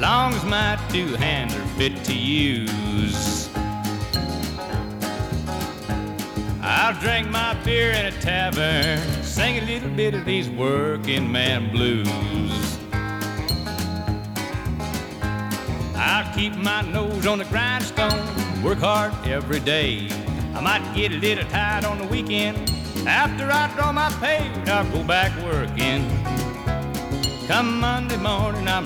long as my two hands are fit to use. I'll drink my beer in a tavern, sing a little bit of these working man blues. I'll keep my nose on the grindstone, work hard every day. I might get a little tired on the weekend. After I draw my pay, I'll go back working. Come Monday morning, I'm